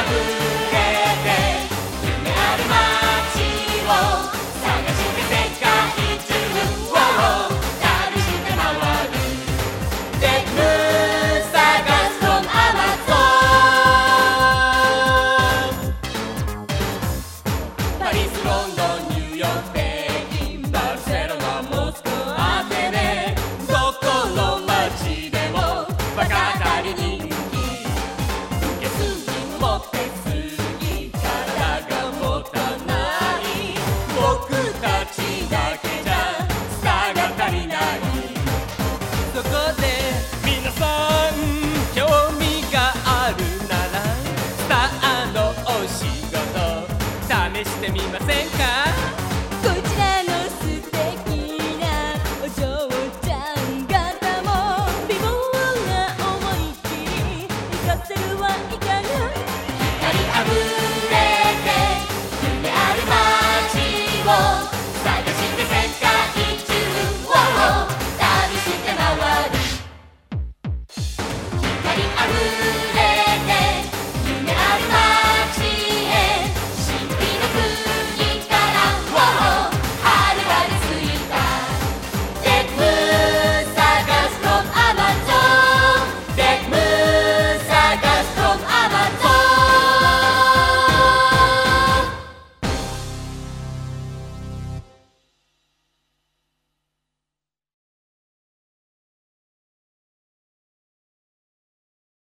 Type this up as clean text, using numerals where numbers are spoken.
溢れて夢ある街を探して世界中を旅して回るレム探す from Amazon パリスロンドンニューヨーク北京バルセロナモスクワアテネどこの街でもバカたり人気受けすぎ持ってすぎ体が持たない僕たちだけじゃスターが足りないそこで皆さん興味があるならスターのお仕事試してみま